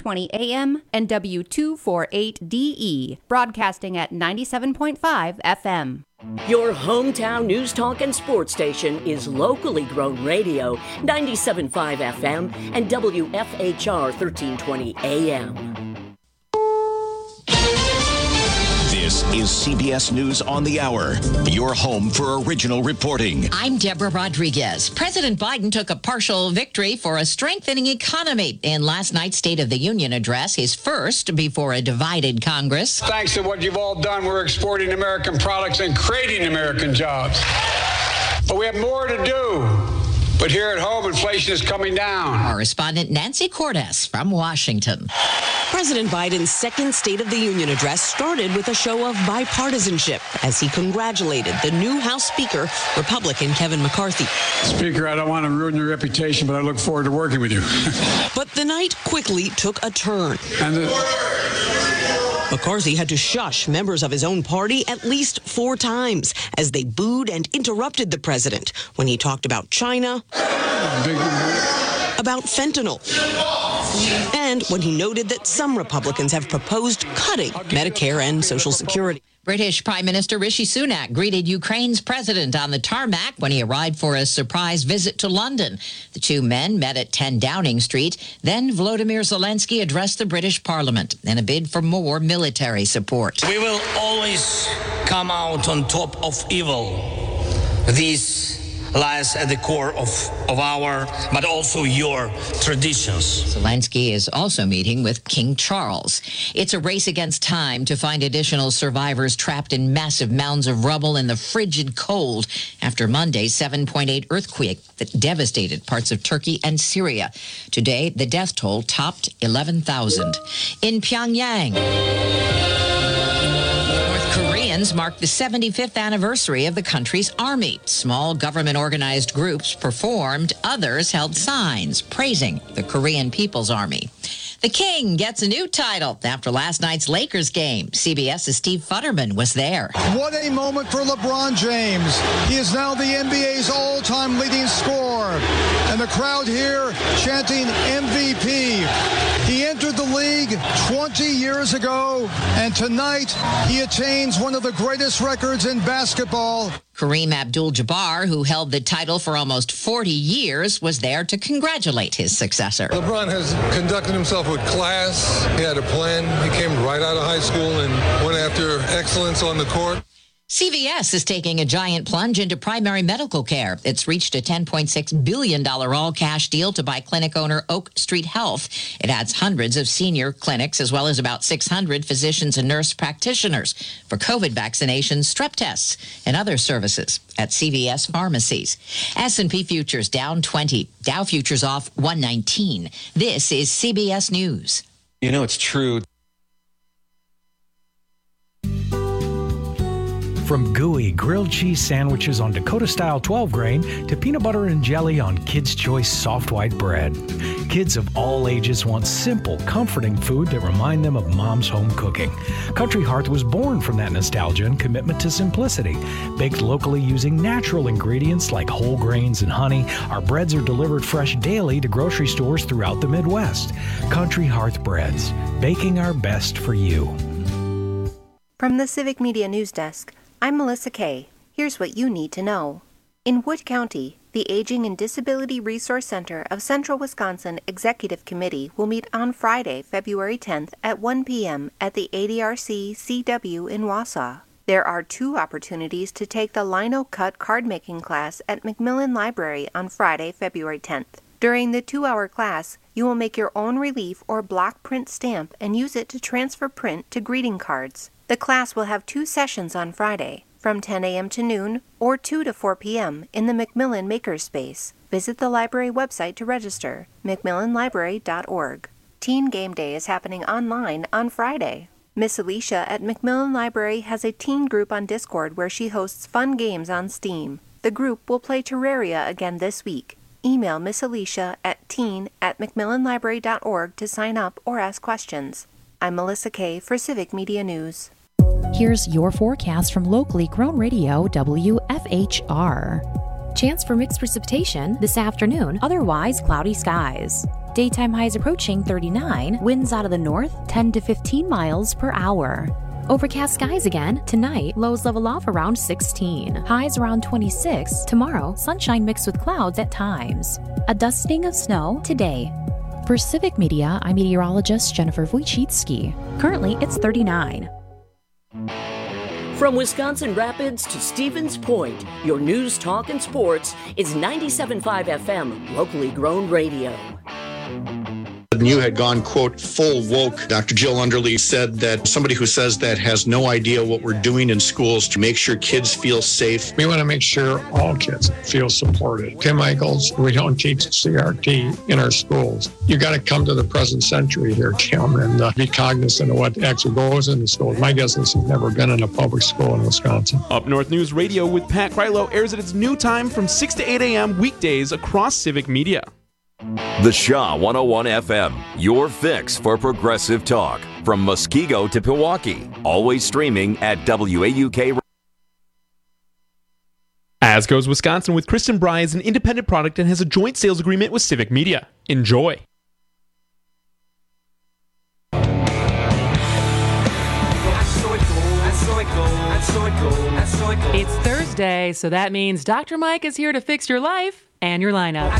1320 AM and W248DE, broadcasting at 97.5 FM. Your hometown news talk and sports station is locally grown radio, 97.5 FM and WFHR 1320 AM. This is CBS News on the Hour, your home for original reporting. I'm Deborah Rodriguez. President Biden took a partial victory for a strengthening economy in last night's State of the Union address, his first before a divided Congress. Thanks to what you've all done, we're exporting American products and creating American jobs. But we have more to do. But here at home, inflation is coming down. Correspondent Nancy Cordes from Washington. President Biden's second State of the Union address started with a show of bipartisanship as he congratulated the new House Speaker, Republican Kevin McCarthy. Speaker, I don't want to ruin your reputation, but I look forward to working with you. But the night quickly took a turn. McCarthy had to shush members of his own party at least 4 times as they booed and interrupted the president when he talked about China, about fentanyl, and when he noted that some Republicans have proposed cutting Medicare and Social Security. British Prime Minister Rishi Sunak greeted Ukraine's president on the tarmac when he arrived for a surprise visit to London. The two men met at 10 Downing Street. Then Volodymyr Zelensky addressed the British Parliament in a bid for more military support. We will always come out on top of evil. This lies at the core of our, but also your traditions. Zelensky is also meeting with King Charles. It's a race against time to find additional survivors trapped in massive mounds of rubble in the frigid cold after Monday's 7.8 earthquake that devastated parts of Turkey and Syria. Today, the death toll topped 11,000. In Pyongyang, Koreans marked the 75th anniversary of the country's army. Small government-organized groups performed. Others held signs praising the Korean People's Army. The King gets a new title after last night's Lakers game. CBS's Steve Futterman was there. What a moment for LeBron James. He is now the NBA's all-time leading scorer. And the crowd here chanting MVP. He entered the league 20 years ago, and tonight he attains one of the greatest records in basketball. Kareem Abdul-Jabbar, who held the title for almost 40 years, was there to congratulate his successor. LeBron has conducted himself with class. He had a plan. He came right out of high school and went after excellence on the court. CVS is taking a giant plunge into primary medical care. It's reached a $10.6 billion all-cash deal to buy clinic owner Oak Street Health. It adds hundreds of senior clinics as well as about 600 physicians and nurse practitioners for COVID vaccinations, strep tests, and other services at CVS pharmacies. S&P futures down 20. Dow futures off 119. This is CBS News. You know, it's true. From gooey grilled cheese sandwiches on Dakota-style 12-grain to peanut butter and jelly on Kids' Choice soft white bread. Kids of all ages want simple, comforting food that remind them of mom's home cooking. Country Hearth was born from that nostalgia and commitment to simplicity. Baked locally using natural ingredients like whole grains and honey, our breads are delivered fresh daily to grocery stores throughout the Midwest. Country Hearth Breads, baking our best for you. From the Civic Media News Desk, I'm Melissa Kay. Here's what you need to know. In Wood County, the Aging and Disability Resource Center of Central Wisconsin Executive Committee will meet on Friday, February 10th at 1 p.m. at the ADRC CW in Wausau. There are 2 opportunities to take the Lino Cut card-making class at Macmillan Library on Friday, February 10th. During the 2-hour class, you will make your own relief or block print stamp and use it to transfer print to greeting cards. The class will have 2 sessions on Friday, from 10 a.m. to noon or 2 to 4 p.m. in the Macmillan Makerspace. Visit the library website to register, macmillanlibrary.org. Teen Game Day is happening online on Friday. Miss Alicia at Macmillan Library has a teen group on Discord where she hosts fun games on Steam. The group will play Terraria again this week. Email Miss Alicia at teen@macmillanlibrary.org to sign up or ask questions. I'm Melissa Kay for Civic Media News. Here's your forecast from locally grown radio WFHR. Chance for mixed precipitation this afternoon, otherwise cloudy skies. Daytime highs approaching 39, winds out of the north 10 to 15 miles per hour. Overcast skies again. Tonight, lows level off around 16. Highs around 26. Tomorrow, sunshine mixed with clouds at times. A dusting of snow today. For Civic Media, I'm meteorologist Jennifer Wojcicki. Currently, it's 39. From Wisconsin Rapids to Stevens Point, your news, talk, and sports is 97.5 FM, locally grown radio. You had gone, quote, full woke. Dr. Jill Underly said that somebody who says that has no idea what we're doing in schools to make sure kids feel safe. We want to make sure all kids feel supported. Kim Michaels, we don't teach CRT in our schools. You got to come to the present century here, Kim, and be cognizant of what actually goes in the schools. My guess is he's never been in a public school in Wisconsin. Up North News Radio with Pat Krylo airs at its new time from 6 to 8 a.m. weekdays across Civic Media. The Shaw 101 FM, your fix for progressive talk. From Muskego to Milwaukee, always streaming at WAUK. As Goes Wisconsin with Kristen Bry is an independent product and has a joint sales agreement with Civic Media. Enjoy. It's Thursday, so that means Dr. Mike is here to fix your life and your lineup.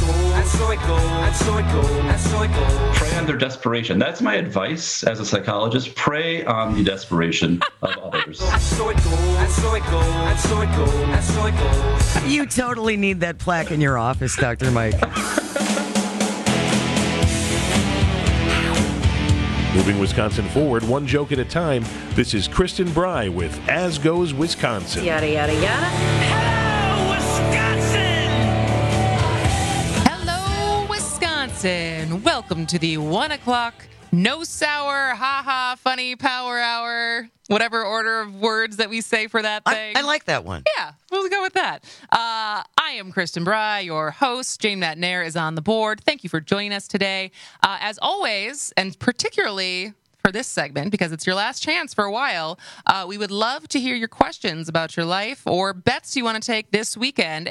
Prey on their desperation. That's my advice as a psychologist. Prey on the desperation of others. You totally need that plaque in your office, Dr. Mike. Moving Wisconsin forward, one joke at a time. This is Kristen Bry with As Goes Wisconsin. Yada, yada, yada. Hello, Wisconsin. Welcome to the 1 o'clock no sour, ha-ha, funny power hour, whatever order of words that we say for that thing. I like that one. Yeah, we'll go with that. I am Kristen Bry, your host. Jane Matnair is on the board. Thank you for joining us today. As always, and particularly for this segment, because it's your last chance for a while, we would love to hear your questions about your life or bets you want to take this weekend.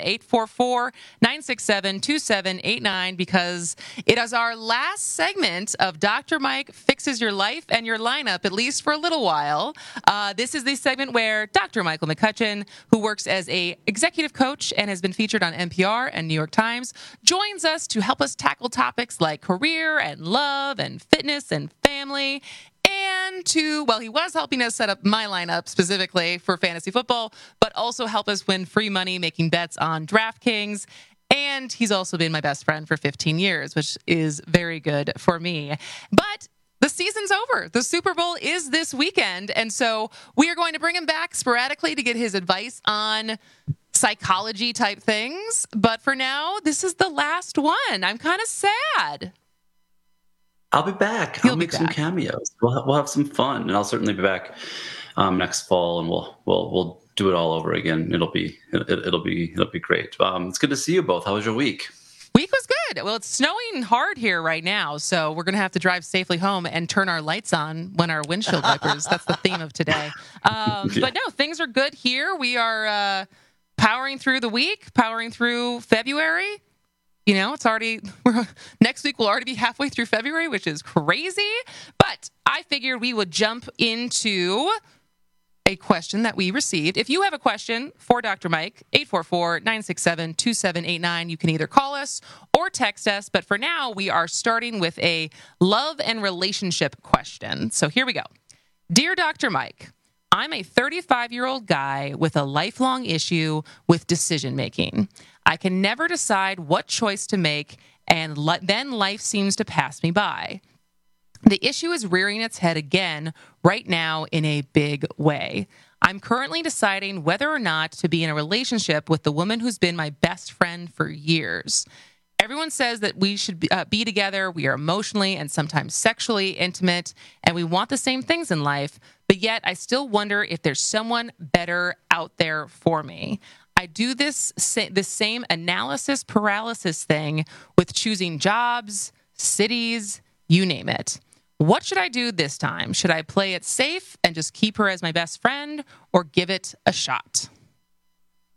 844-967-2789, because it is our last segment of Dr. Mike Fixes Your Life and Your Lineup, at least for a little while. This is the segment where Dr. Michael McCutcheon, who works as a executive coach and has been featured on NPR and New York Times, joins us to help us tackle topics like career and love and fitness and family. And he was helping us set up my lineup specifically for fantasy football, but also help us win free money making bets on DraftKings. And he's also been my best friend for 15 years, which is very good for me. But the season's over. The Super Bowl is this weekend. And so we are going to bring him back sporadically to get his advice on psychology type things. But for now, this is the last one. I'm kind of sad. I'll be back. I'll make some cameos. We'll have some fun, and I'll certainly be back next fall, and we'll do it all over again. It'll be great. It's good to see you both. How was your week? Week was good. Well, it's snowing hard here right now, so we're gonna have to drive safely home and turn our lights on when our windshield wipers. That's the theme of today. But no, things are good here. We are powering through the week, powering through February. You know, next week we'll already be halfway through February, which is crazy. But I figured we would jump into a question that we received. If you have a question for Dr. Mike, 844-967-2789. You can either call us or text us. But for now, we are starting with a love and relationship question. So here we go. Dear Dr. Mike, I'm a 35-year-old guy with a lifelong issue with decision-making. I can never decide what choice to make, and then life seems to pass me by. The issue is rearing its head again right now in a big way. I'm currently deciding whether or not to be in a relationship with the woman who's been my best friend for years. Everyone says that we should be together. We are emotionally and sometimes sexually intimate, and we want the same things in life, but yet I still wonder if there's someone better out there for me. I do this same analysis paralysis thing with choosing jobs, cities, you name it. What should I do this time? Should I play it safe and just keep her as my best friend, or give it a shot?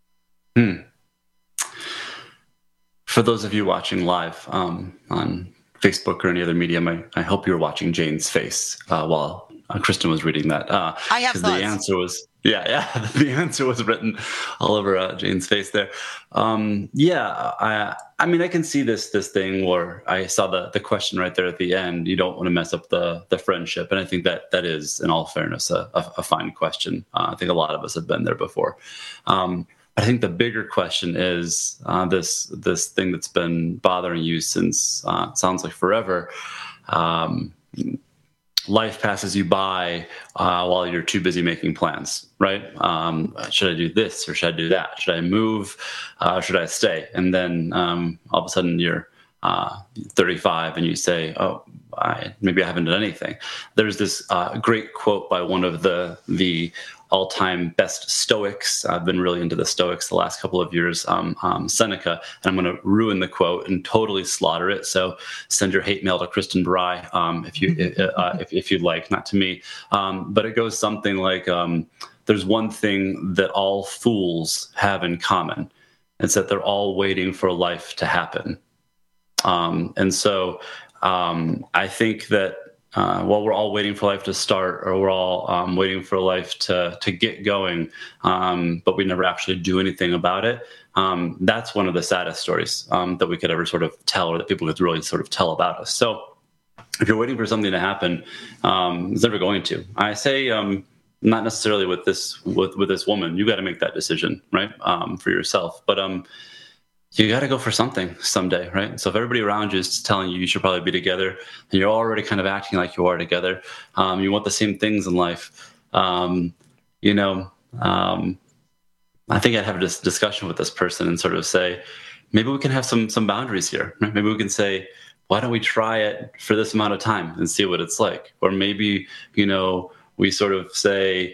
For those of you watching live on Facebook or any other medium, I hope you were watching Jane's face while Kristen was reading that. I have thoughts. The answer was, the answer was written all over Jane's face there. I mean, I can see this thing where I saw the question right there at the end. You don't want to mess up the friendship. And I think that is, in all fairness, a fine question. I think a lot of us have been there before. I think the bigger question is this thing that's been bothering you since it sounds like forever. Life passes you by while you're too busy making plans, right? Should I do this or should I do that? Should I move? Should I stay? And then all of a sudden you're 35 and you say, oh, maybe I haven't done anything. There's this great quote by one of the all-time best Stoics. I've been really into the Stoics the last couple of years, Seneca, and I'm going to ruin the quote and totally slaughter it. So send your hate mail to Kristen Bry if you'd like, not to me. But it goes something like, there's one thing that all fools have in common. It's that they're all waiting for life to happen. And so I think that while we're all waiting for life to start, or we're all waiting for life to get going, but we never actually do anything about it, that's one of the saddest stories that we could ever sort of tell, or that people could really sort of tell about us. So if you're waiting for something to happen, it's never going to. I say not necessarily with this woman. You got to make that decision, right, for yourself. But you got to go for something someday, right? So if everybody around you is telling you should probably be together, and you're already kind of acting like you are together, you want the same things in life, I think I'd have this discussion with this person and sort of say, maybe we can have some boundaries here, right? Maybe we can say, why don't we try it for this amount of time and see what it's like? Or maybe, we sort of say,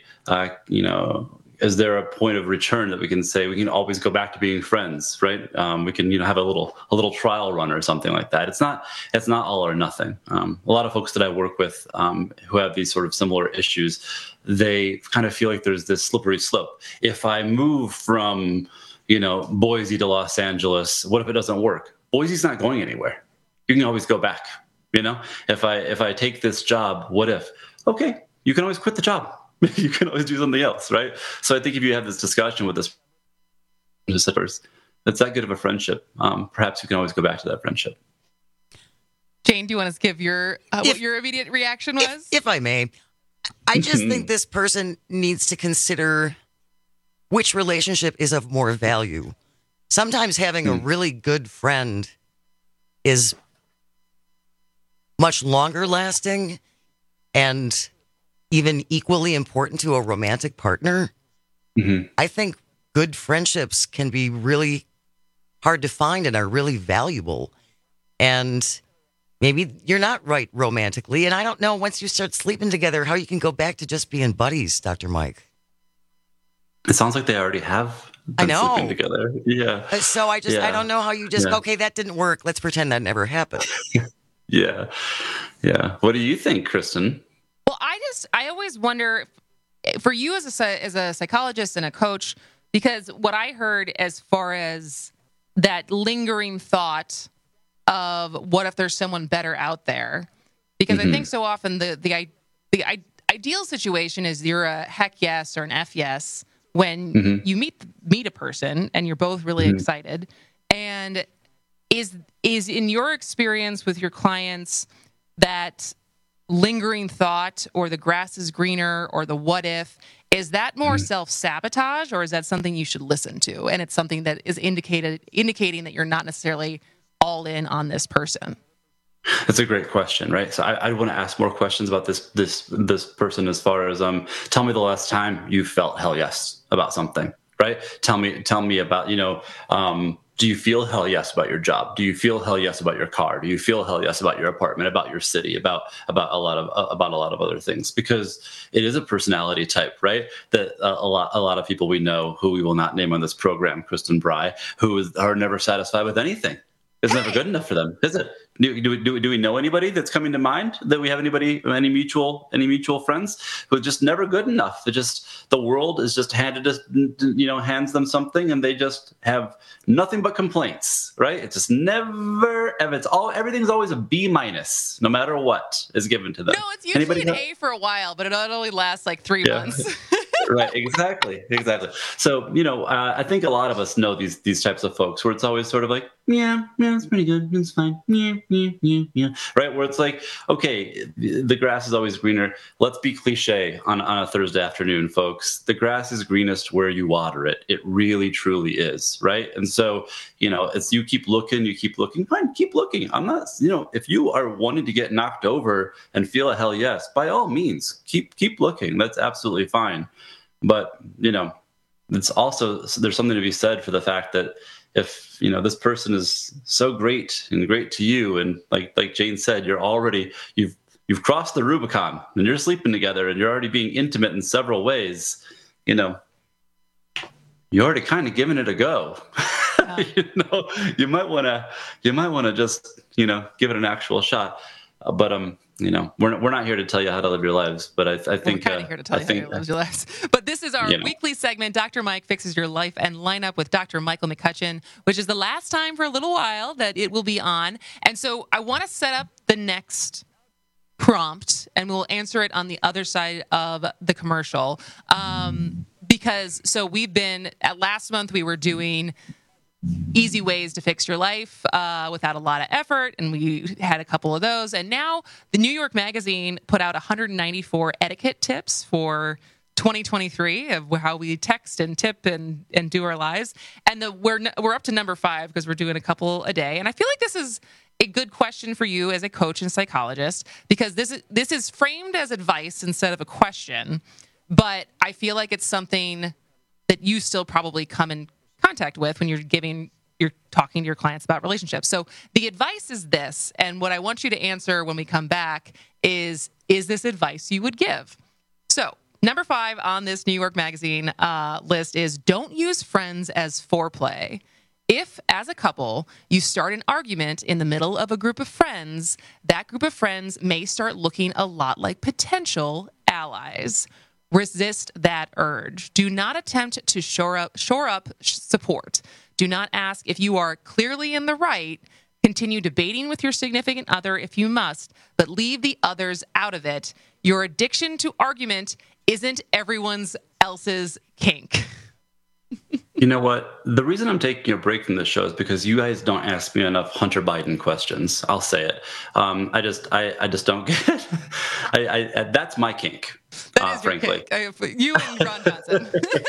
is there a point of return that we can say we can always go back to being friends, right? We can, have a little trial run or something like that. It's not all or nothing. A lot of folks that I work with who have these sort of similar issues, they kind of feel like there's this slippery slope. If I move from, Boise to Los Angeles, what if it doesn't work? Boise's not going anywhere. You can always go back. If I take this job, what if? Okay, you can always quit the job. You can always do something else, right? So I think if you have this discussion with this person, that's that good of a friendship. Perhaps you can always go back to that friendship. Jane, do you want to give what your immediate reaction was? If I may, I just think this person needs to consider which relationship is of more value. Sometimes having a really good friend is much longer lasting and even equally important to a romantic partner. Mm-hmm. I think good friendships can be really hard to find and are really valuable. And maybe you're not right romantically. And I don't know, once you start sleeping together, how you can go back to just being buddies, Dr. Mike. It sounds like they already have been sleeping together. Yeah. So I don't know how you just, okay, that didn't work. Let's pretend that never happened. Yeah. What do you think, Kristen? Well, I always wonder, for you as a psychologist and a coach, because what I heard as far as that lingering thought of what if there's someone better out there, because I think so often the ideal situation is you're a heck yes or an F yes when you meet a person and you're both really excited. And is in your experience with your clients that lingering thought, or the grass is greener, or the what if, is that more self-sabotage, or is that something you should listen to, and it's something that is indicating that you're not necessarily all in on this person? That's a great question, right? So I want to ask more questions about this person, as far as tell me the last time you felt hell yes about something, right? Tell me about, do you feel hell yes about your job? Do you feel hell yes about your car? Do you feel hell yes about your apartment, about your city, about a lot of other things? Because it is a personality type, right? That a lot of people we know, who we will not name on this program, Kristen Bry, are never satisfied with anything. It's never good enough for them, is it? Do we know anybody that's coming to mind? That we have any mutual friends who are just never good enough? The world is just hands them something, and they just have nothing but complaints, right? It's just never ever. Everything's always a B-, no matter what is given to them. No, it's usually an A for a while, but it only lasts like 3 months. Right, exactly. So, I think a lot of us know these types of folks where it's always sort of like, yeah, it's pretty good, it's fine, yeah. Right, where it's like, okay, the grass is always greener. Let's be cliche on a Thursday afternoon, folks. The grass is greenest where you water it. It really, truly is, right? And so, as you keep looking, fine, keep looking. I'm not, if you are wanting to get knocked over and feel a hell yes, by all means, keep looking. That's absolutely fine. But, it's also, there's something to be said for the fact that if, this person is so great and great to you, and like Jane said, you've crossed the Rubicon and you're sleeping together and you're already being intimate in several ways, you're already kind of giving it a go. You might want to just, give it an actual shot. But, we're not here to tell you how to live your lives, but I think we're kind of here to tell you how to live your lives. But this is our weekly segment, Dr. Mike Fixes Your Life and Lineup with Dr. Michael McCutcheon, which is the last time for a little while that it will be on. And so I want to set up the next prompt, and we'll answer it on the other side of the commercial. Because we've been last month we were doing easy ways to fix your life without a lot of effort, and we had a couple of those. And now the New York Magazine put out 194 etiquette tips for 2023 of how we text and tip and do our lives. And we're up to number 5 because we're doing a couple a day. And I feel like this is a good question for you as a coach and psychologist, because this is framed as advice instead of a question. But I feel like it's something that you still probably come in contact with when you're talking to your clients about relationships. So the advice is this, and what I want you to answer when we come back is this advice you would give? So number 5 on this New York Magazine list is don't use friends as foreplay. If, as a couple, you start an argument in the middle of a group of friends, that group of friends may start looking a lot like potential allies. Resist that urge. Do not attempt to shore up support. Do not ask if you are clearly in the right. Continue debating with your significant other if you must, but leave the others out of it. Your addiction to argument isn't everyone else's kink. You know what? The reason I'm taking a break from this show is because you guys don't ask me enough Hunter Biden questions. I'll say it. I just don't get it. That's my kink. That is frankly. Your kink. You and Ron Johnson.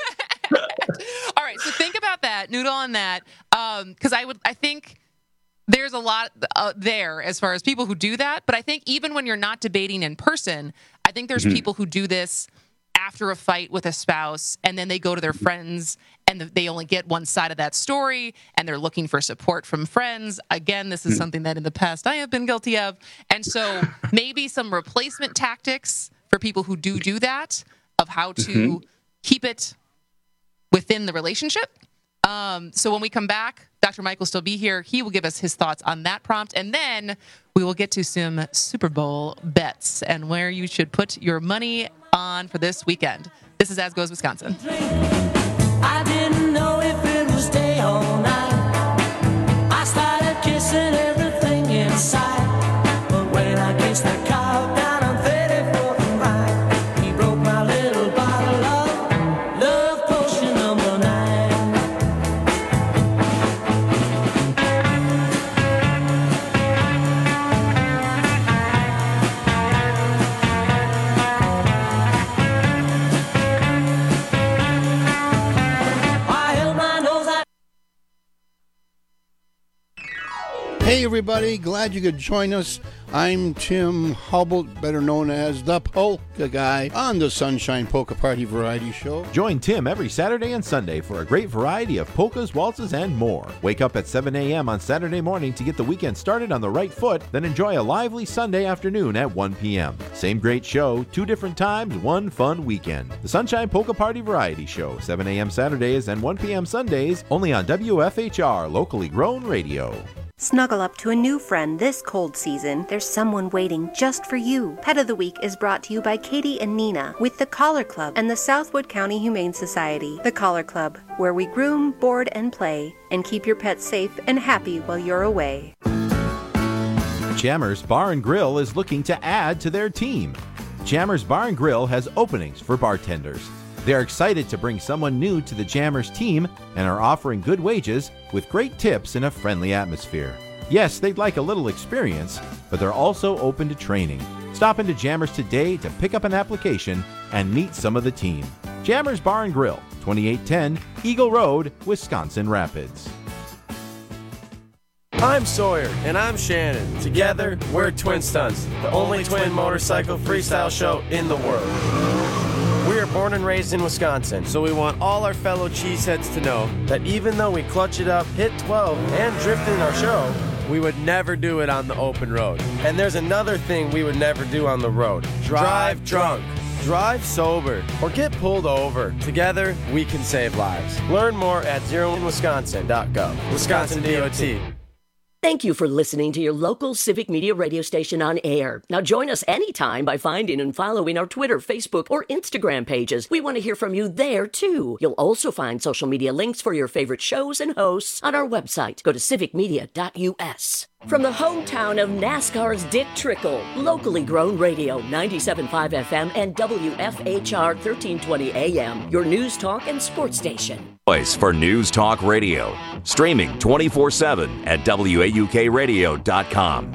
All right. So think about that. Noodle on that. Because I think there's a lot there as far as people who do that. But I think even when you're not debating in person, I think there's people who do this after a fight with a spouse, and then they go to their friends and they only get one side of that story, and they're looking for support from friends. Again, this is something that in the past I have been guilty of. And so maybe some replacement tactics for people who do that, of how to keep it within the relationship. So when we come back, Dr. Mike will still be here. He will give us his thoughts on that prompt, and then we will get to some Super Bowl bets and where you should put your money on for this weekend. This is As Goes Wisconsin. I didn't know if it was day or night. I started kissing everything inside. But when I kissed the cow down on 34th and Vine, he broke my little bottle of love potion number 9. Hey everybody, glad you could join us. I'm Tim Hubble, better known as the Polka Guy, on the Sunshine Polka Party Variety Show. Join Tim every Saturday and Sunday for a great variety of polkas, waltzes, and more. Wake up at 7 a.m. on Saturday morning to get the weekend started on the right foot, then enjoy a lively Sunday afternoon at 1 p.m. Same great show, 2 different times, one fun weekend. The Sunshine Polka Party Variety Show, 7 a.m. Saturdays and 1 p.m. Sundays, only on WFHR, locally grown radio. Snuggle up to a new friend this cold season. There's someone waiting just for you. Pet of the Week is brought to you by Katie and Nina with the Collar Club and the Southwood County Humane Society. The Collar Club, where we groom, board, and play, and keep your pets safe and happy while you're away. Jammers Bar and Grill is looking to add to their team. Jammers Bar and Grill has openings for bartenders. They're excited to bring someone new to the Jammers team and are offering good wages with great tips in a friendly atmosphere. Yes, they'd like a little experience, but they're also open to training. Stop into Jammers today to pick up an application and meet some of the team. Jammers Bar and Grill, 2810 Eagle Road, Wisconsin Rapids. I'm Sawyer. And I'm Shannon. Together, we're Twin Stunts, the only twin motorcycle freestyle show in the world. We are born and raised in Wisconsin, so we want all our fellow cheeseheads to know that even though we clutch it up, hit 12, and drift in our show, we would never do it on the open road. And there's another thing we would never do on the road. Drive drunk. Drive sober. Or get pulled over. Together, we can save lives. Learn more at zeroinwisconsin.gov. Wisconsin DOT. Thank you for listening to your local Civic Media radio station on air. Now join us anytime by finding and following our Twitter, Facebook, or Instagram pages. We want to hear from you there, too. You'll also find social media links for your favorite shows and hosts on our website. Go to civicmedia.us. From the hometown of NASCAR's Dick Trickle, locally grown radio, 97.5 FM and WFHR 1320 AM, your news, talk, and sports station. Voice for News Talk Radio. Streaming 24/7 at WAUKradio.com.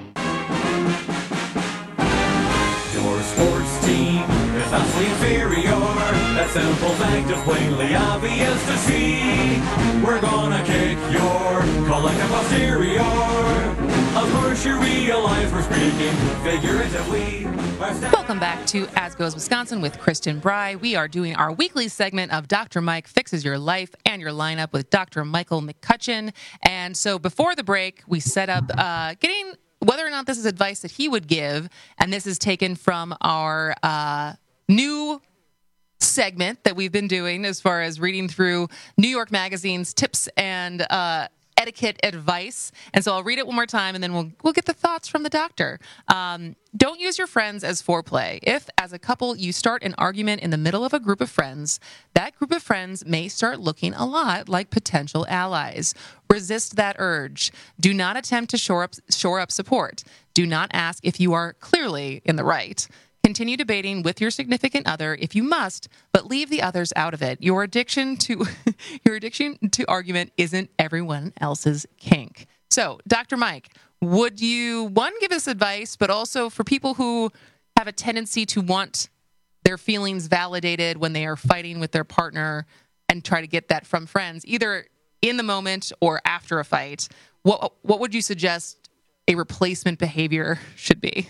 Your sports team is vastly inferior. That simple fact is plainly obvious to see. We're gonna kick your collective posterior. Of course you realize we're speaking figuratively. Welcome back to As Goes Wisconsin with Kristen Bry. We are doing our weekly segment of Dr. Mike Fixes Your Life and Your Lineup with Dr. Michael McCutcheon. And so before the break, we set up getting whether or not this is advice that he would give. And this is taken from our new segment that we've been doing as far as reading through New York Magazine's tips and etiquette advice. And so I'll read it one more time and then we'll get the thoughts from the doctor. Don't use your friends as foreplay. If, as a couple, you start an argument in the middle of a group of friends, that group of friends may start looking a lot like potential allies. Resist that urge. Do not attempt to shore up support. Do not ask if you are clearly in the right. Continue debating with your significant other if you must, but leave the others out of it. Your addiction to argument isn't everyone else's kink. So, Dr. Mike, would you, one, give us advice, but also for people who have a tendency to want their feelings validated when they are fighting with their partner and try to get that from friends, either in the moment or after a fight, what would you suggest a replacement behavior should be?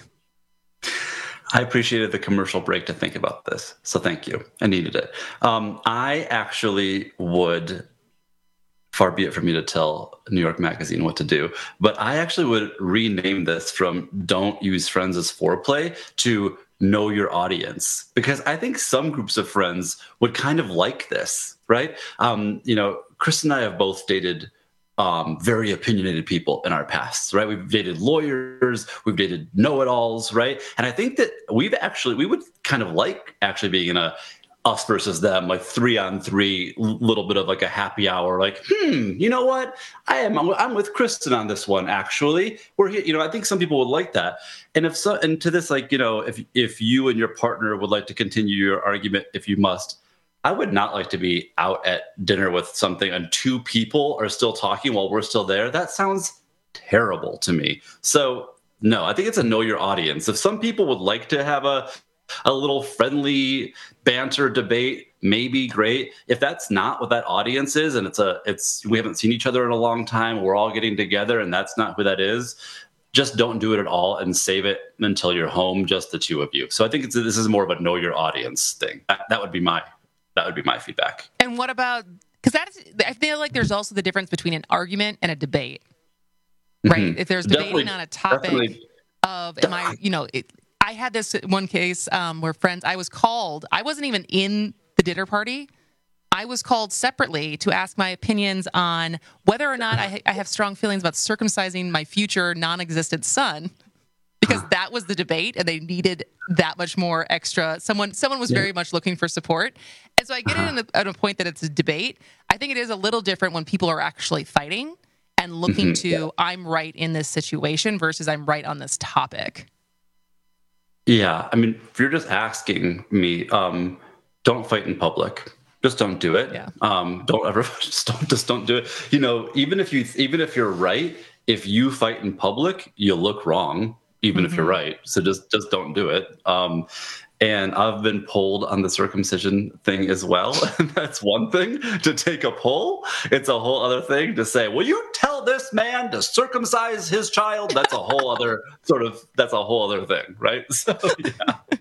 I appreciated the commercial break to think about this, so thank you. I needed it. I actually would, far be it for me to tell New York Magazine what to do, but I actually would rename this from "Don't use friends as foreplay" to "Know your audience," because I think some groups of friends would kind of like this, right? Chris and I have both dated very opinionated people in our pasts, right? We've dated lawyers, we've dated know-it-alls, right? And I think that we would kind of like actually being in a us versus them, like 3-on-3, little bit of like a happy hour, like, you know what? I'm with Kristen on this one, actually. We're here, I think some people would like that. And and to this, like, if you and your partner would like to continue your argument, if you must, I would not like to be out at dinner with something and two people are still talking while we're still there. That sounds terrible to me. So no, I think it's a know your audience. If some people would like to have a little friendly banter debate, maybe great. If that's not what that audience is, and we haven't seen each other in a long time, we're all getting together and that's not who that is, just don't do it at all and save it until you're home, just the two of you. So I think this is more of a know your audience thing. That would be my feedback. And what about, because I feel like there's also the difference between an argument and a debate, right? Mm-hmm. If there's debating on a topic of, I had this one case where friends, I was called, I wasn't even in the dinner party, I was called separately to ask my opinions on whether or not I have strong feelings about circumcising my future non-existent son, because that was the debate, and they needed that much more extra. Someone was very much looking for support. And so I get it at a point that it's a debate. I think it is a little different when people are actually fighting and looking to, I'm right in this situation versus I'm right on this topic. Yeah. I mean, if you're just asking me, don't fight in public. Just don't do it. Yeah. Don't ever just don't do it. You know, even if you're right, if you fight in public, you'll look wrong, even if you're right. So just don't do it. And I've been polled on the circumcision thing as well. And that's one thing to take a poll. It's a whole other thing to say, will you tell this man to circumcise his child? That's a whole other thing, right? So yeah.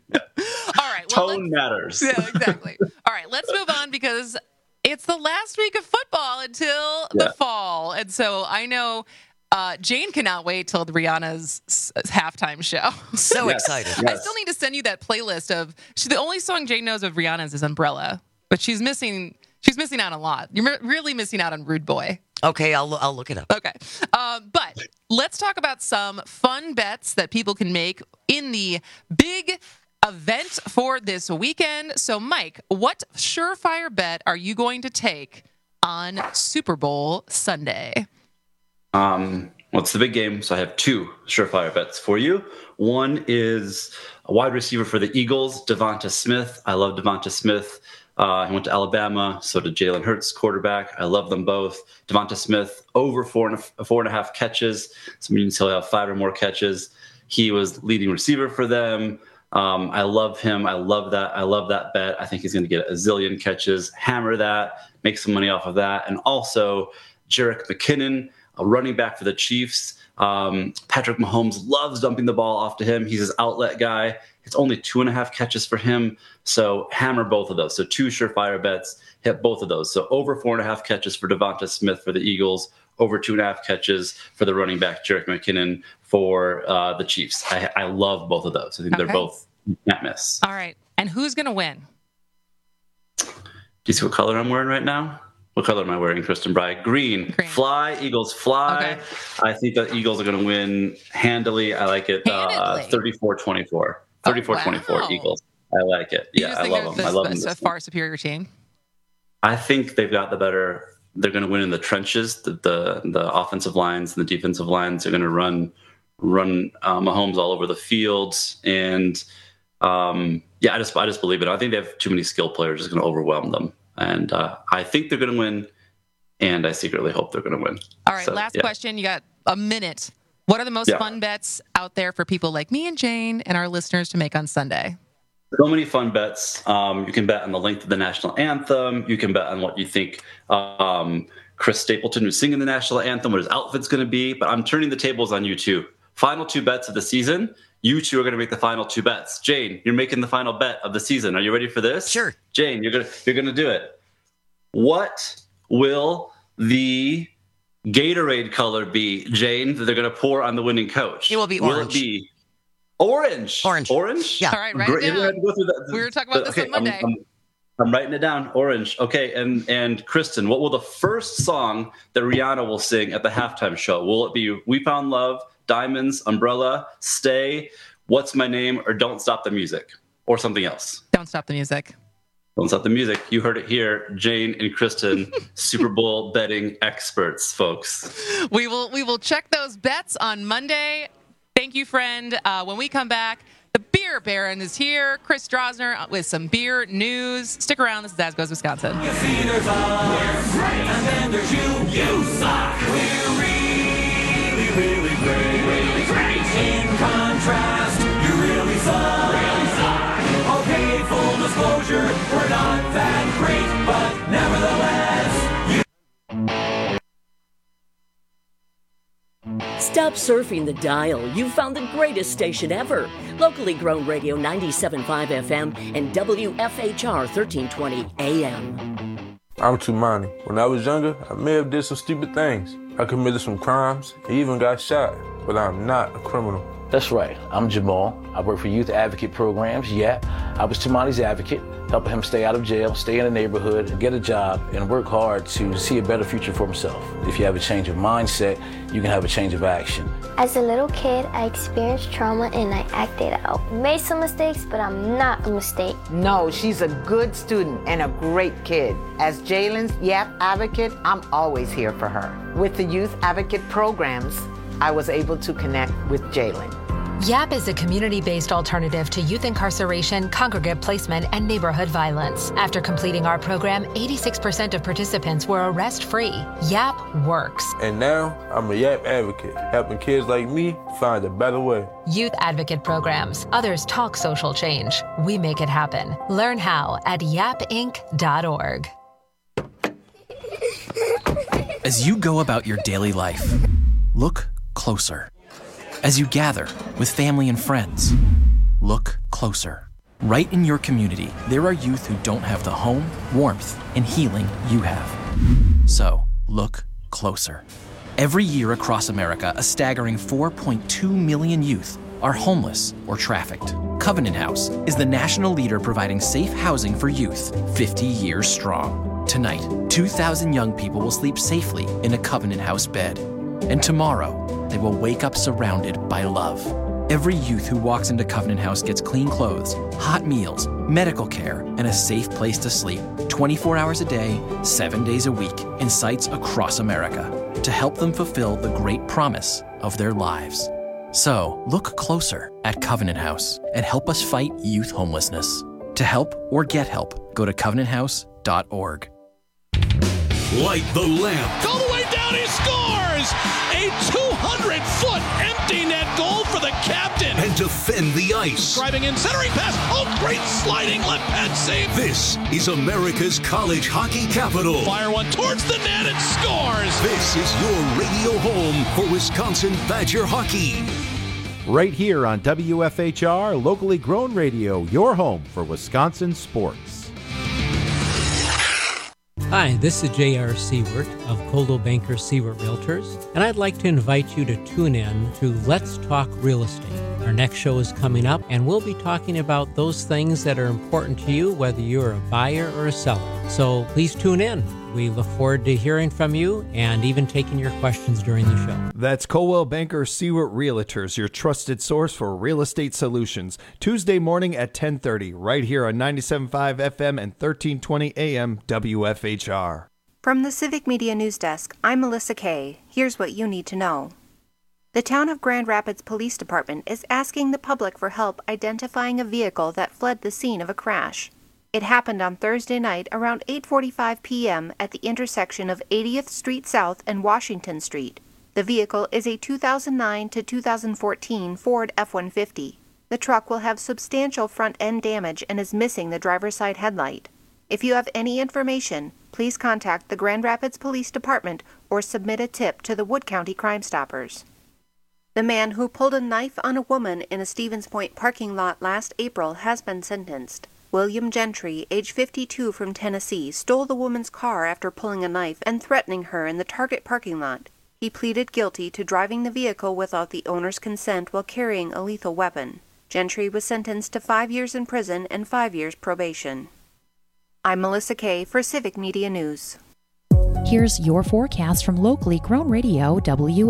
All right. Well, tone matters. Yeah, exactly. All right, let's move on because it's the last week of football until the fall. And so I know Jane cannot wait till Rihanna's halftime show. So excited. I still need to send you that playlist of the only song Jane knows of Rihanna's is Umbrella, but she's missing out a lot. You're really missing out on Rude Boy. Okay, I'll look it up. Okay. But let's talk about some fun bets that people can make in the big event for this weekend. So, Mike, what surefire bet are you going to take on Super Bowl Sunday? Well, it's the big game, so I have two surefire bets for you. One is a wide receiver for the Eagles, Devonta Smith. I love Devonta Smith. He went to Alabama, so did Jalen Hurts, quarterback. I love them both. Devonta Smith, over 4.5 catches. So means he'll have 5 or more catches. He was leading receiver for them. I love him. I love that bet. I think he's going to get a zillion catches. Hammer that, make some money off of that. And also, Jerick McKinnon, a running back for the Chiefs. Patrick Mahomes loves dumping the ball off to him. He's his outlet guy. It's only 2.5 catches for him. So hammer both of those. So 2 surefire bets, hit both of those. So over 4.5 catches for Devonta Smith for the Eagles, over 2.5 catches for the running back, Jerick McKinnon, for the Chiefs. I love both of those. I think they're both can't miss. All right. And who's going to win? Do you see what color I'm wearing right now? What color am I wearing, Kristen Bry? Green. Fly, Eagles fly. Okay. I think the Eagles are going to win handily. I like it 34-24. 34-24 Eagles. I like it. Yeah, I love them. I love them. It's a far superior team. I think they've got the better. They're going to win in the trenches. The offensive lines and the defensive lines are going to run Mahomes all over the fields. And I just believe it. I think they have too many skill players. It's going to overwhelm them. And I think they're going to win, and I secretly hope they're going to win. All right, last question. You got a minute. What are the most fun bets out there for people like me and Jane and our listeners to make on Sunday? So many fun bets. You can bet on the length of the national anthem. You can bet on what you think Chris Stapleton, who's singing the national anthem, what his outfit's going to be. But I'm turning the tables on you two. Final 2 bets of the season. You two are going to make the final 2 bets. Jane, you're making the final bet of the season. Are you ready for this? Sure. Jane, you're going to do it. What will the Gatorade color be, Jane, that they're going to pour on the winning coach? It will be orange. Will it be orange? Orange? Yeah. All right, write it down. We were talking about this on Monday. I'm writing it down. Orange. Okay, and Kristen, what will the first song that Rihanna will sing at the halftime show? Will it be We Found Love, Diamonds, Umbrella, Stay, What's My Name, or Don't Stop the Music, or something else? Don't Stop the Music. Don't Stop the Music. You heard it here. Jane and Kristen, Super Bowl betting experts, folks. We will check those bets on Monday. Thank you, friend. When we come back, the Beer Baron is here. Chris Drosner with some beer news. Stick around. This is As Goes Wisconsin. You see, there's us, and then there's you suck. We're really great. In contrast, you really suck. Okay, full disclosure, we're not that great, but nevertheless, Stop surfing the dial. You found the greatest station ever. Locally grown radio 97.5 FM and WFHR 1320 AM. I'm Tumani. When I was younger, I may have did some stupid things. I committed some crimes, even got shot, but I'm not a criminal. That's right. I'm Jamal. I work for Youth Advocate Programs, YAP. I was Tamani's advocate, helping him stay out of jail, stay in the neighborhood, get a job, and work hard to see a better future for himself. If you have a change of mindset, you can have a change of action. As a little kid, I experienced trauma and I acted out. Made some mistakes, but I'm not a mistake. No, she's a good student and a great kid. As Jalen's YAP advocate, I'm always here for her. With the Youth Advocate Programs, I was able to connect with Jalen. YAP is a community-based alternative to youth incarceration, congregate placement, and neighborhood violence. After completing our program, 86% of participants were arrest-free. YAP works. And now, I'm a YAP advocate, helping kids like me find a better way. Youth Advocate Programs. Others talk social change. We make it happen. Learn how at yapinc.org. As you go about your daily life, look closer. As you gather with family and friends, look closer. Right in your community, there are youth who don't have the home, warmth, and healing you have. So, look closer. Every year across America, a staggering 4.2 million youth are homeless or trafficked. Covenant House is the national leader providing safe housing for youth, 50 years strong. Tonight, 2,000 young people will sleep safely in a Covenant House bed. And tomorrow, they will wake up surrounded by love. Every youth who walks into Covenant House gets clean clothes, hot meals, medical care, and a safe place to sleep 24 hours a day, 7 days a week in sites across America to help them fulfill the great promise of their lives. So, look closer at Covenant House and help us fight youth homelessness. To help or get help, go to covenanthouse.org. Light the lamp. All the way down, he scores! A 200-foot empty net goal for the captain. And defend the ice. Driving in, centering pass. Oh, great sliding left pad save. This is America's college hockey capital. Fire one towards the net and scores. This is your radio home for Wisconsin Badger hockey. Right here on WFHR, locally grown radio, your home for Wisconsin sports. Hi, this is J.R. Siewert of Coldwell Banker Siewert Realtors, and I'd like to invite you to tune in to Let's Talk Real Estate. Our next show is coming up, and we'll be talking about those things that are important to you, whether you're a buyer or a seller. So please tune in. We look forward to hearing from you and even taking your questions during the show. That's Coldwell Banker Siewert Realtors, your trusted source for real estate solutions. Tuesday morning at 10:30, right here on 97.5 FM and 1320 AM WFHR. From the Civic Media News Desk, I'm Melissa Kay. Here's what you need to know. The Town of Grand Rapids Police Department is asking the public for help identifying a vehicle that fled the scene of a crash. It happened on Thursday night around 8:45 p.m. at the intersection of 80th Street South and Washington Street. The vehicle is a 2009 to 2014 Ford F-150. The truck will have substantial front-end damage and is missing the driver's side headlight. If you have any information, please contact the Grand Rapids Police Department or submit a tip to the Wood County Crime Stoppers. The man who pulled a knife on a woman in a Stevens Point parking lot last April has been sentenced. William Gentry, age 52 from Tennessee, stole the woman's car after pulling a knife and threatening her in the Target parking lot. He pleaded guilty to driving the vehicle without the owner's consent while carrying a lethal weapon. Gentry was sentenced to 5 years in prison and 5 years probation. I'm Melissa Kay for Civic Media News. Here's your forecast from locally grown radio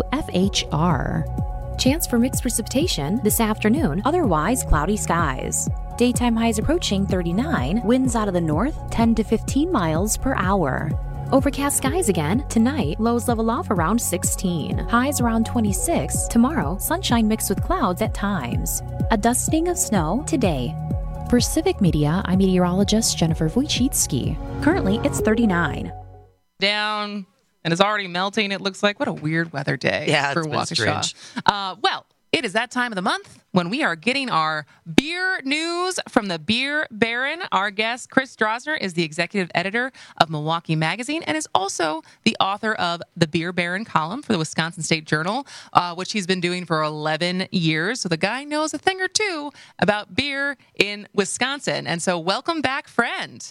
WFHR. Chance for mixed precipitation this afternoon, otherwise cloudy skies. Daytime highs approaching 39, winds out of the north 10 to 15 miles per hour. Overcast skies again. Tonight, lows level off around 16. Highs around 26. Tomorrow, sunshine mixed with clouds at times. A dusting of snow today. For Civic Media, I'm meteorologist Jennifer Wojcicki. Currently, it's 39. Down, and it's already melting, it looks like. What a weird weather day for Waukesha. Well, it is that time of the month when we are getting our beer news from the Beer Baron. Our guest, Chris Drosner, is the executive editor of Milwaukee Magazine and is also the author of the Beer Baron column for the Wisconsin State Journal, which he's been doing for 11 years. So the guy knows a thing or two about beer in Wisconsin. And so welcome back, friend.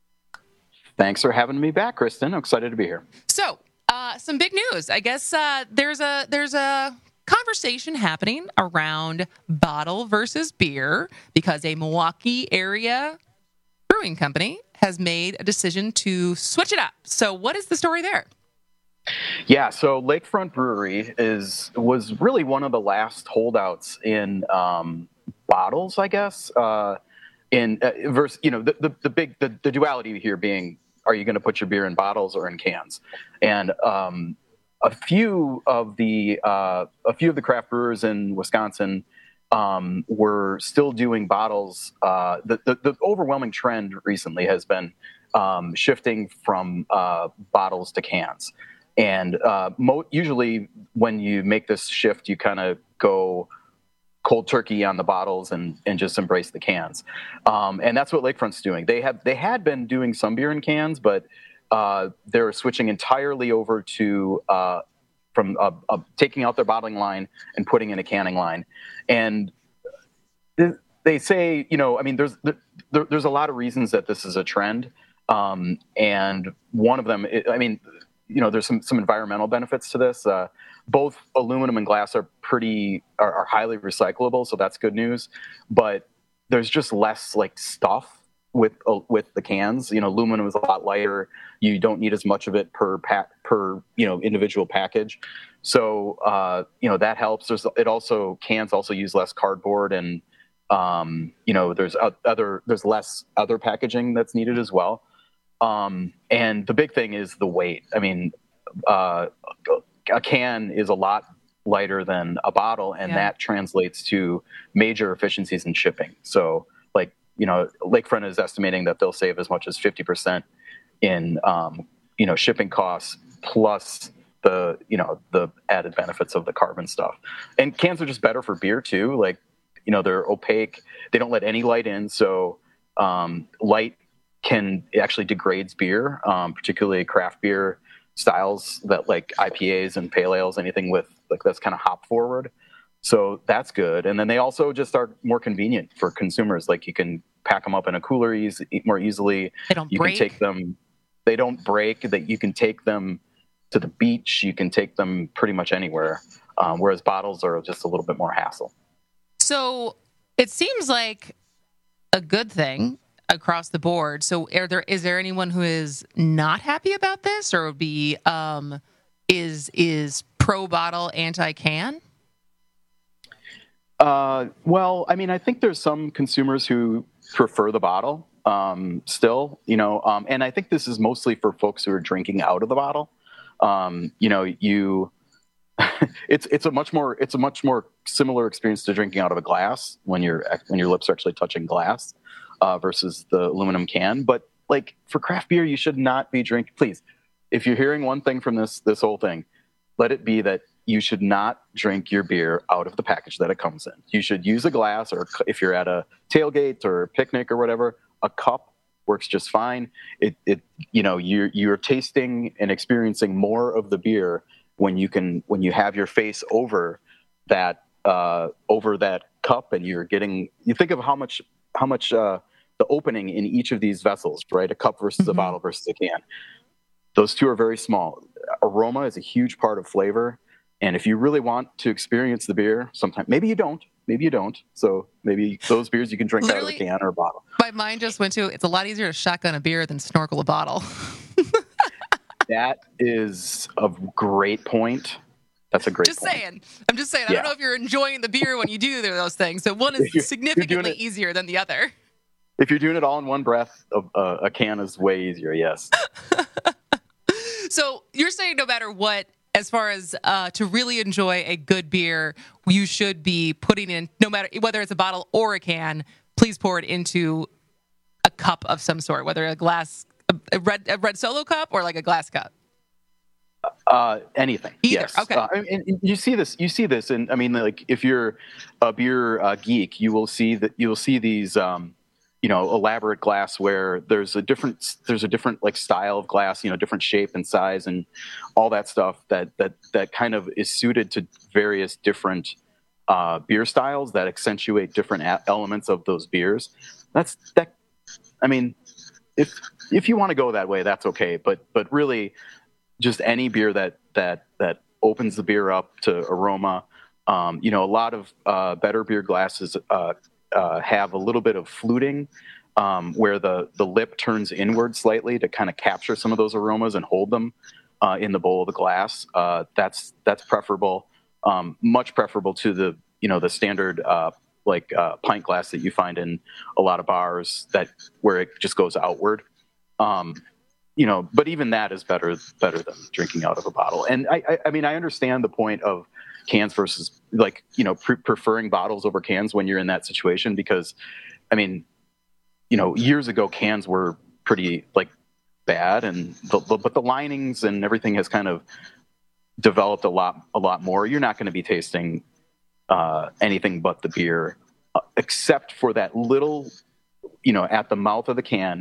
Thanks for having me back, Kristen. I'm excited to be here. So some big news. I guess there's a conversation happening around bottle versus beer because a Milwaukee area brewing company has made a decision to switch it up. So what is the story there? Yeah, so Lakefront Brewery was really one of the last holdouts in bottles, I guess. Versus, the duality here being, are you going to put your beer in bottles or in cans? And a few of the craft brewers in Wisconsin were still doing bottles. The overwhelming trend recently has been shifting from bottles to cans. And usually when you make this shift, you kind of go cold turkey on the bottles and just embrace the cans. And that's what Lakefront's doing. They had been doing some beer in cans, but they're switching entirely over to from taking out their bottling line and putting in a canning line. And they say, there's a lot of reasons that this is a trend. And one of them, there's some environmental benefits to this. Both aluminum and glass are highly recyclable, so that's good news. But there's just less stuff with the cans. Aluminum is a lot lighter. You don't need as much of it per individual package. So that helps. Cans also use less cardboard, and there's less other packaging that's needed as well. And the big thing is the weight. A can is a lot lighter than a bottle, and that translates to major efficiencies in shipping. So, Lakefront is estimating that they'll save as much as 50% in, shipping costs, plus the added benefits of the carbon stuff. And cans are just better for beer too. They're opaque. They don't let any light in. So, light actually degrades beer, particularly craft beer styles that like IPAs and pale ales, anything with that's kind of hop forward. So that's good. And then they also just are more convenient for consumers. You can pack them up in a cooler more easily. They don't break. Can take them. They don't break. That you can take them to the beach. You can take them pretty much anywhere. Whereas bottles are just a little bit more hassle. So it seems like a good thing across the board. So is there anyone who is not happy about this, or would be is pro bottle, anti can? Well, I think there's some consumers who prefer the bottle still, and I think this is mostly for folks who are drinking out of the bottle. It's a much more similar experience to drinking out of a glass when your lips are actually touching glass. Versus the aluminum can. But for craft beer, you should not be drinking. Please, if you're hearing one thing from this whole thing, let it be that you should not drink your beer out of the package that it comes in. You should use a glass, or if you're at a tailgate or a picnic or whatever, a cup works just fine. You're tasting and experiencing more of the beer when you have your face over that cup, and you think of how much the opening in each of these vessels, right? A cup versus a bottle versus a can. Those two are very small. Aroma is a huge part of flavor. And if you really want to experience the beer, maybe you don't. So maybe those beers you can drink out of a can or a bottle. My mind just went to, it's a lot easier to shotgun a beer than snorkel a bottle. That is a great point. That's a great point. I'm just saying. I don't know if you're enjoying the beer when you do those things. So one is significantly easier than the other. If you're doing it all in one breath, a can is way easier, yes. So you're saying no matter what, as far as to really enjoy a good beer, you should be putting in, no matter whether it's a bottle or a can, please pour it into a cup of some sort, whether a glass, a red Solo cup or a glass cup. Anything. Either. Yes. Okay. And you see this, and if you're a beer geek, you will see these, elaborate glass where there's a different style of glass, different shape and size and all that stuff that kind of is suited to various different beer styles that accentuate different elements of those beers. If you want to go that way, that's okay. But really, just any beer that opens the beer up to aroma, A lot of better beer glasses have a little bit of fluting, where the lip turns inward slightly to kind of capture some of those aromas and hold them in the bowl of the glass. That's preferable, much preferable to the standard pint glass that you find in a lot of bars where it just goes outward. But even that is better than drinking out of a bottle. And I mean, I understand the point of cans versus preferring bottles over cans when you're in that situation, because I mean, years ago cans were pretty bad, but the linings and everything has kind of developed a lot more. You're not going to be tasting anything but the beer, except for that little, at the mouth of the can,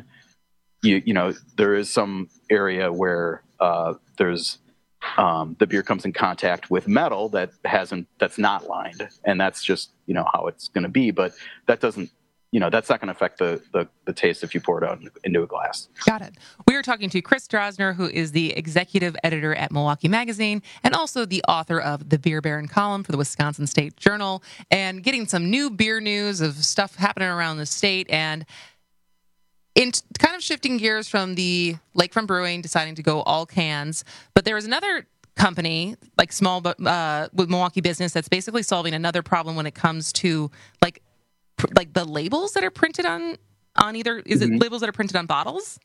there is some area where there's the beer comes in contact with metal that's not lined, and that's just how it's going to be. But that doesn't, that's not going to affect the taste if you pour it out into a glass. Got it. We are talking to Chris Drosner, who is the executive editor at Milwaukee Magazine and also the author of the Beer Baron column for the Wisconsin State Journal, and getting some new beer news of stuff happening around the state. And in kind of shifting gears from the Lakefront Brewing deciding to go all cans, but there was another company, small but with Milwaukee business, that's basically solving another problem when it comes to like the labels that are printed on either. Is it labels that are printed on bottles?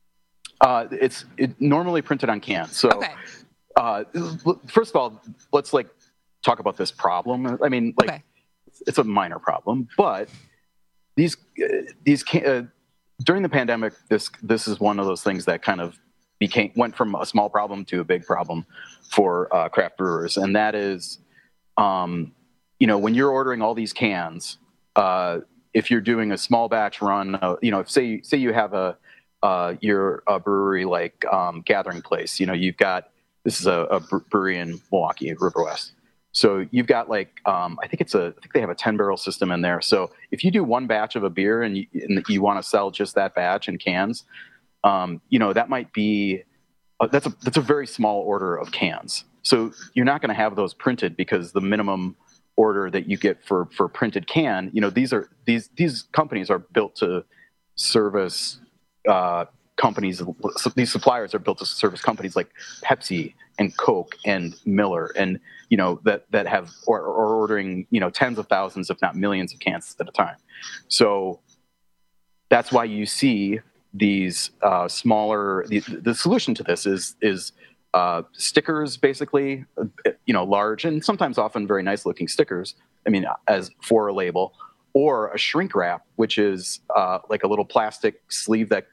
It's normally printed on cans. So, okay. First of all, let's talk about this problem. I mean, it's a minor problem, but these during the pandemic, this is one of those things that kind of went from a small problem to a big problem for craft brewers, and that is, when you're ordering all these cans, if you're doing a small batch run, say you have you're a brewery like Gathering Place, you've got, this is a brewery in Milwaukee, River West. So you've got I think they have a 10-barrel system in there. So if you do one batch of a beer and you want to sell just that batch in cans, that might be that's a very small order of cans. So you're not going to have those printed, because the minimum order that you get for printed can, these companies are built to service companies. These suppliers are built to service companies like Pepsi and Coke and Miller, and that have or ordering tens of thousands, if not millions, of cans at a time. So that's why you see these smaller. The solution to this is stickers, basically, large and sometimes often very nice looking stickers. I mean, as for a label, or a shrink wrap, which is like a little plastic sleeve that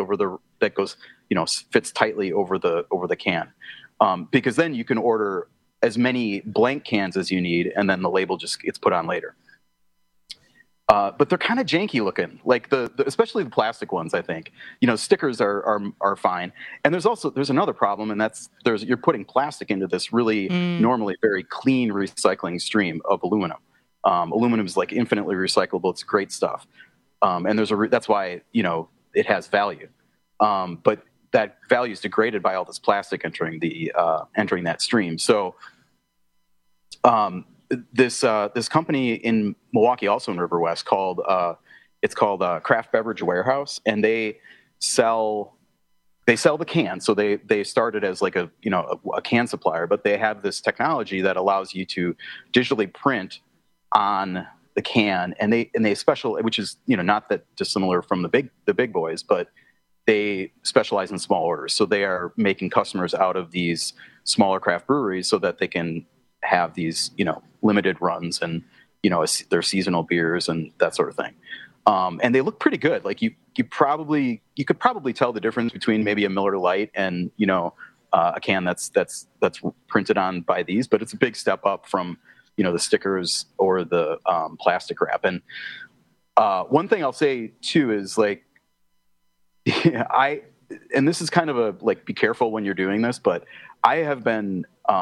fits tightly over the can, because then you can order as many blank cans as you need, and then the label just gets put on later. But they're kind of janky looking, especially the plastic ones. I think stickers are fine, and there's another problem, and you're putting plastic into this really normally very clean recycling stream of aluminum. Aluminum is infinitely recyclable. It's great stuff, and that's why it has value. But that value is degraded by all this plastic entering that stream. So this company in Milwaukee, also in River West, called Craft Beverage Warehouse, and they sell the cans. So they started as a can supplier, but they have this technology that allows you to digitally print on the can, and they which is not that dissimilar from the big boys, but they specialize in small orders. So they are making customers out of these smaller craft breweries so that they can have these limited runs and their seasonal beers and that sort of thing. And they look pretty good. You could probably tell the difference between maybe a Miller Lite and a can that's printed on by these, but it's a big step up from the stickers or the plastic wrap. And one thing I'll say too is and this is kind of be careful when you're doing this, but I have been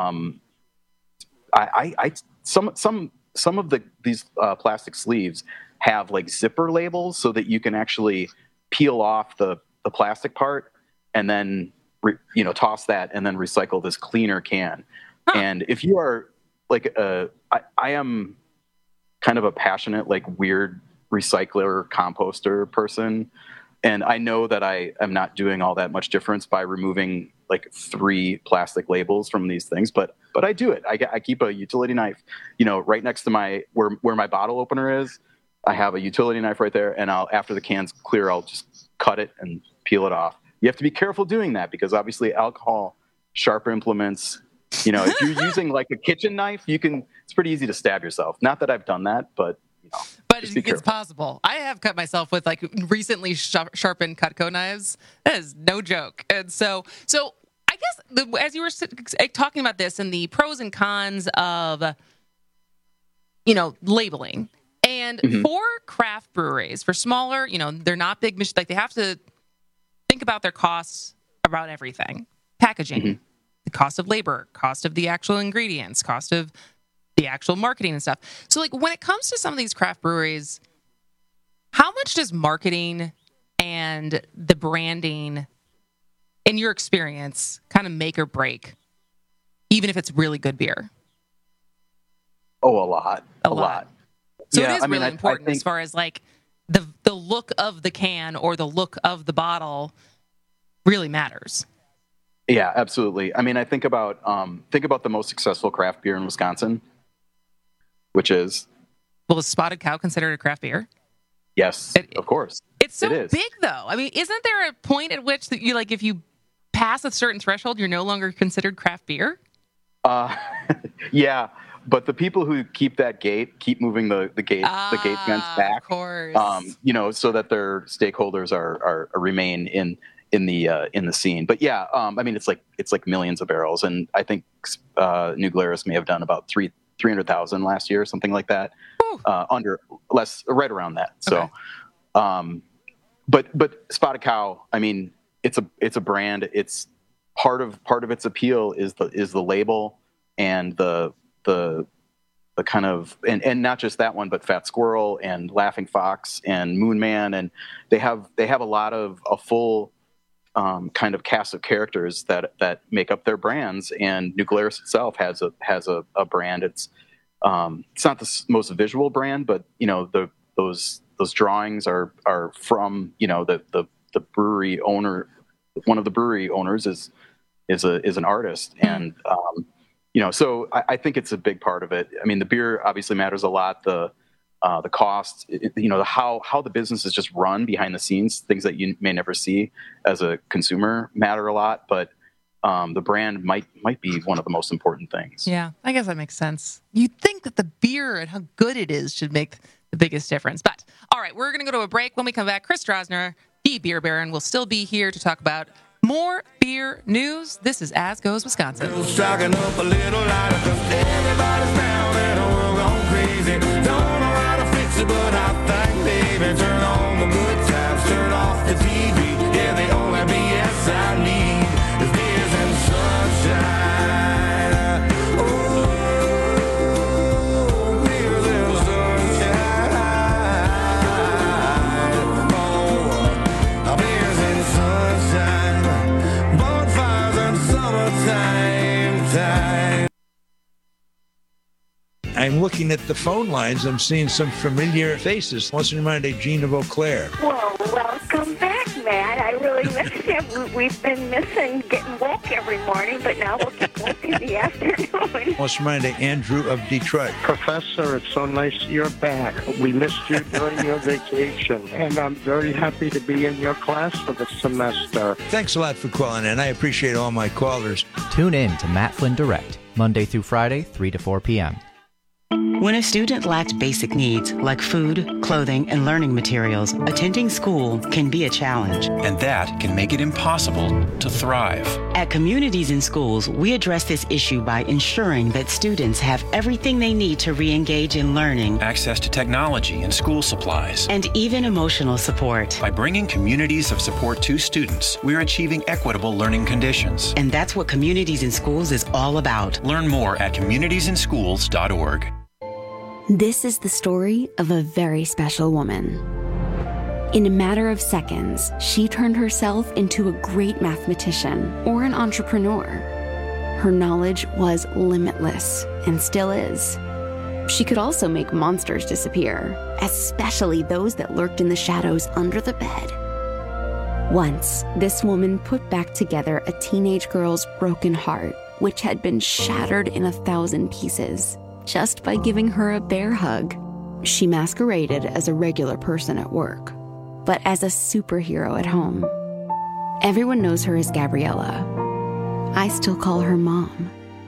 some of these plastic sleeves have zipper labels so that you can actually peel off the plastic part and then toss that and then recycle this cleaner can. Huh. And if you are I am kind of a passionate, like weird recycler, composter person. And I know that I am not doing all that much difference by removing like 3 plastic labels from these things, but I do it. I keep a utility knife, right next to where my bottle opener is. I have a utility knife right there, and after the can's clear, I'll just cut it and peel it off. You have to be careful doing that because obviously alcohol, sharp implements, if you're using like a kitchen knife, it's pretty easy to stab yourself. Not that I've done that, but it's possible. I have cut myself with like recently sharpened Cutco knives. That is no joke. And so I guess as you were talking about this and the pros and cons of, labeling, and for craft breweries, for smaller, they're not big, like they have to think about their costs about everything. Packaging, the cost of labor, cost of the actual ingredients, cost of the actual marketing and stuff. So like when it comes to some of these craft breweries, how much does marketing and the branding, in your experience, kind of make or break, even if it's really good beer? Oh, a lot. So it is really important as far as like the look of the can or the look of the bottle really matters. Yeah, absolutely. I mean, I think about the most successful craft beer in Wisconsin, which is... Well, is Spotted Cow considered a craft beer? Yes, of course. It's so big, though. I mean, isn't there a point at which that you if you pass a certain threshold, you're no longer considered craft beer? Yeah, but the people who keep moving the gate fence back, of course. So that their stakeholders are remain in the scene. But yeah, I mean, it's like millions of barrels, and I think New Glarus may have done about 300,000 last year, something like that. Right around that. So, but Spotted Cow, I mean, it's a brand. It's part of its appeal is the label and the kind of and not just that one, but Fat Squirrel and Laughing Fox and Moon Man, and they have a full kind of cast of characters that make up their brands. And New Glarus itself has a brand. It's not the most visual brand, but those drawings are from the brewery owner. One of the brewery owners is an artist, and so I think it's a big part of it. I mean, the beer obviously matters a lot. The cost, how the business is just run behind the scenes, things that you may never see as a consumer matter a lot, but the brand might be one of the most important things. Yeah, I guess that makes sense. You'd think that the beer and how good it is should make the biggest difference. But all right, we're going to go to a break. When we come back, Chris Drosner, the Beer Baron, will still be here to talk about more beer news. This is As Goes Wisconsin. Stocking up a little lighter 'cause everybody's down and the world gone crazy. Don't know how to fix it, but I think, baby, turn on the good times, turn off the TV. Yeah, the only BS I need is beers and sunshine. Oh, beers and sunshine. Oh, beers and sunshine. Bonfires and summertime time. I'm looking at the phone lines. I'm seeing some familiar faces. What's in mind, Jean of Eau Claire? Well, welcome back, Matt. I really missed you. We've been missing getting woke every morning, but now we'll get woke in the afternoon. What's in mind, Andrew of Detroit? Professor, it's so nice you're back. We missed you during your vacation, and I'm very happy to be in your class for the semester. Thanks a lot for calling in. I appreciate all my callers. Tune in to Matt Flynn Direct, Monday through Friday, 3 to 4 p.m. When a student lacks basic needs like food, clothing, and learning materials, attending school can be a challenge. And that can make it impossible to thrive. At Communities in Schools, we address this issue by ensuring that students have everything they need to re-engage in learning, access to technology and school supplies, and even emotional support. By bringing communities of support to students, we're achieving equitable learning conditions. And that's what Communities in Schools is all about. Learn more at communitiesinschools.org. This is the story of a very special woman. In a matter of seconds, she turned herself into a great mathematician or an entrepreneur. Her knowledge was limitless and still is. She could also make monsters disappear, especially those that lurked in the shadows under the bed. Once, this woman put back together a teenage girl's broken heart, which had been shattered in 1,000 pieces, just by giving her a bear hug. She masqueraded as a regular person at work, but as a superhero at home. Everyone knows her as Gabriella. I still call her Mom.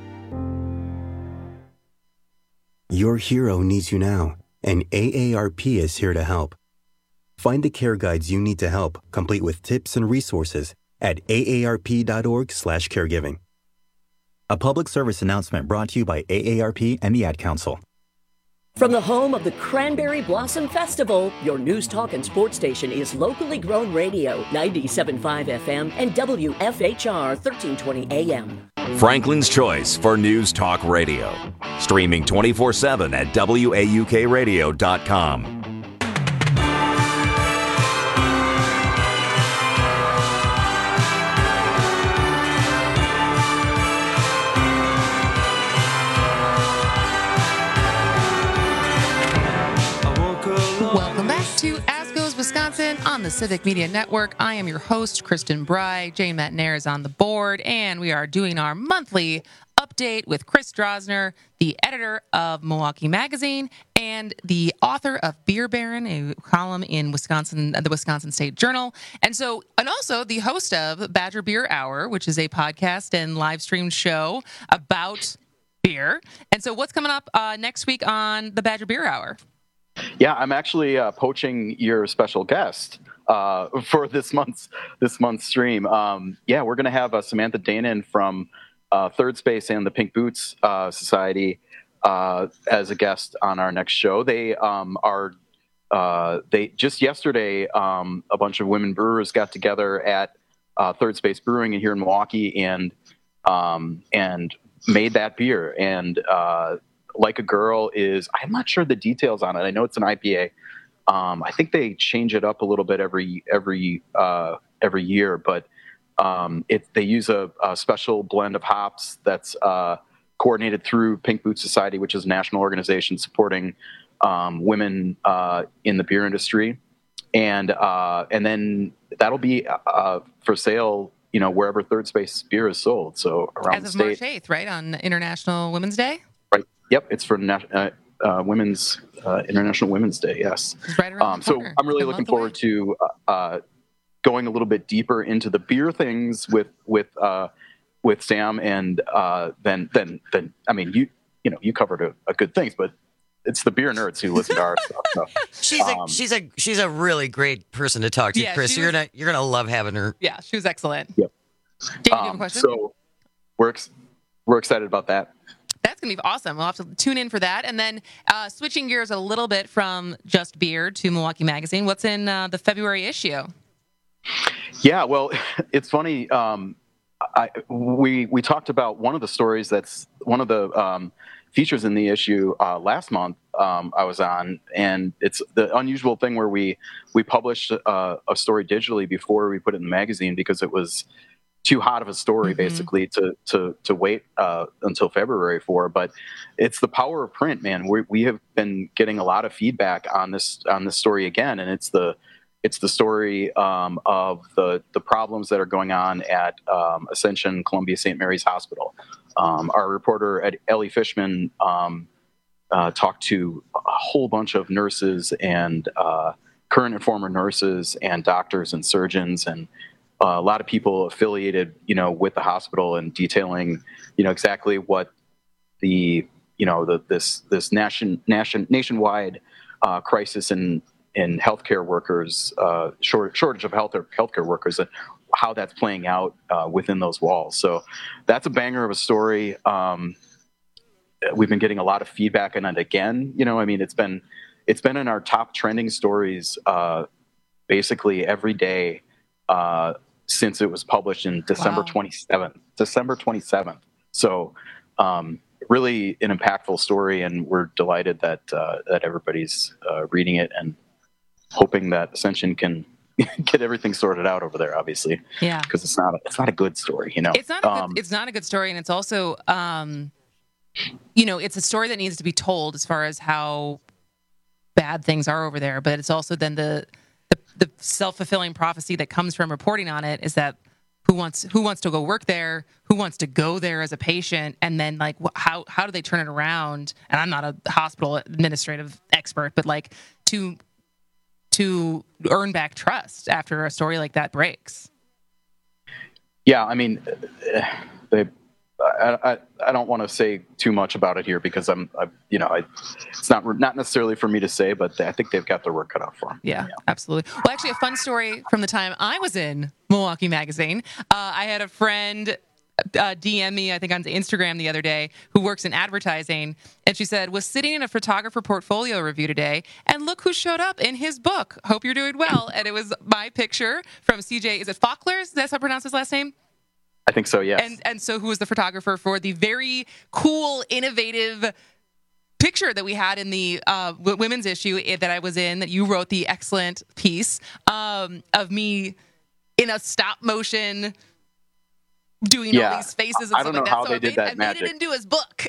Your hero needs you now, and AARP is here to help. Find the care guides you need to help, complete with tips and resources at aarp.org/caregiving. A public service announcement brought to you by AARP and the Ad Council. From the home of the Cranberry Blossom Festival, your news, talk, and sports station is locally grown radio, 97.5 FM and WFHR 1320 AM. Franklin's Choice for News Talk Radio. Streaming 24/7 at WAUKradio.com. Welcome back to As Goes Wisconsin on the Civic Media Network. I am your host, Kristen Bry. Jane Matnair is on the board, and we are doing our monthly update with Chris Drosner, the editor of Milwaukee Magazine and the author of Beer Baron, a column in Wisconsin, the Wisconsin State Journal, and also the host of Badger Beer Hour, which is a podcast and live streamed show about beer. And so, what's coming up next week on the Badger Beer Hour? Yeah, I'm actually poaching your special guest for this month's stream. We're going to have Samantha Danon from Third Space and the Pink Boots Society as a guest on our next show. They just yesterday a bunch of women brewers got together at Third Space Brewing here in Milwaukee and made that beer. And Like a Girl is, I'm not sure the details on it. I know it's an IPA. I think they change it up a little bit every year, but they use a special blend of hops that's coordinated through Pink Boots Society, which is a national organization supporting women in the beer industry, and then that'll be for sale, wherever Third Space beer is sold. So around the state, March 8th, right, on International Women's Day. Right. Yep. It's for Women's International Women's Day. Yes. Right around the so corner. I'm really looking forward to going a little bit deeper into the beer things with Sam, and then I mean you covered a good things, but it's the beer nerds who listen to our stuff. So. She's a really great person to talk to, Yeah, Chris. You're gonna love having her. Yeah, she was excellent. Yep. Dave, do you have a question? So we're excited about that. That's going to be awesome. We'll have to tune in for that. And then switching gears a little bit from just beer to Milwaukee Magazine, what's in the February issue? Yeah, well, it's funny. We talked about one of the stories that's one of the features in the issue last month I was on, and it's the unusual thing where we published a story digitally before we put it in the magazine because it was too hot of a story, basically, to wait until February for. But it's the power of print, man. We have been getting a lot of feedback on this story again, and it's the story of the problems that are going on at Ascension Columbia St. Mary's Hospital. Our reporter Ellie Fishman talked to a whole bunch of nurses and current and former nurses and doctors and surgeons and a lot of people affiliated, with the hospital, and detailing, exactly what the, this nationwide crisis in healthcare workers, shortage of healthcare workers, and how that's playing out within those walls. So that's a banger of a story. We've been getting a lot of feedback on it again. It's been in our top trending stories basically every day since it was published in December 27th. So really an impactful story, and we're delighted that everybody's reading it and hoping that Ascension can get everything sorted out over there, obviously. Yeah. Because it's not a good story, you know. It's not a good story, and it's also it's a story that needs to be told as far as how bad things are over there, but it's also then the self-fulfilling prophecy that comes from reporting on it is that who wants to go work there, who wants to go there as a patient, and then like how do they turn it around? And I'm not a hospital administrative expert, but like to earn back trust after a story like that breaks. Yeah, I mean, I don't want to say too much about it here because it's not necessarily for me to say, but I think they've got their work cut out for them. Yeah, absolutely. Well, actually, a fun story from the time I was in Milwaukee Magazine. I had a friend DM me, I think on Instagram the other day, who works in advertising, and she said, was sitting in a photographer portfolio review today, and look who showed up in his book. Hope you're doing well. And it was my picture from CJ. Is it Faulkner? That's how I pronounce his last name? I think so, yes. And so who was the photographer for the very cool, innovative picture that we had in the women's issue that I was in, that you wrote the excellent piece of me in a stop motion doing all these faces and stuff like that. I don't know how they did that magic. I made it into his book.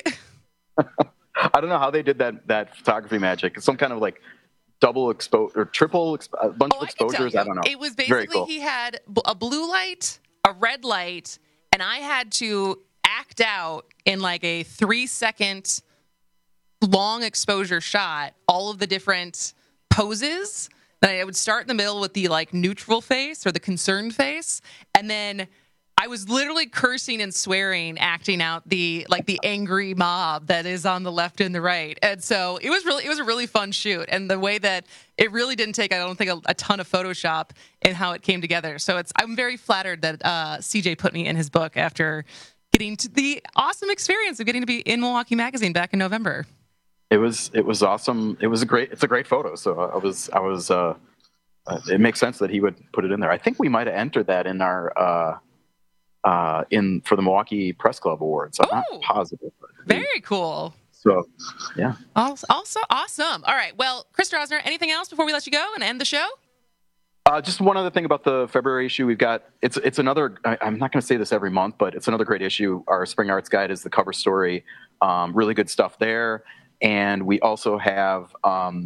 I don't know how they did that photography magic. It's some kind of like double exposure or triple a bunch of exposures. I don't know. It was basically he had a blue light, a red light, and I had to act out in like a 3-second long exposure shot all of the different poses. And I would start in the middle with the like neutral face or the concerned face, and then I was literally cursing and swearing, acting out the angry mob that is on the left and the right. And so it was a really fun shoot. And the way that it really didn't take, I don't think, a ton of Photoshop in how it came together. So I'm very flattered that CJ put me in his book after getting to the awesome experience of getting to be in Milwaukee Magazine back in November. It was awesome. It's a great photo. So I was it makes sense that he would put it in there. I think we might have entered that in our for the Milwaukee Press Club Awards. I'm not positive. Very cool. So, yeah. Also awesome. All right. Well, Chris Drosner, anything else before we let you go and end the show? Just one other thing about the February issue. We've got it's another. I'm not going to say this every month, but it's another great issue. Our Spring Arts Guide is the cover story. Really good stuff there, and we also have our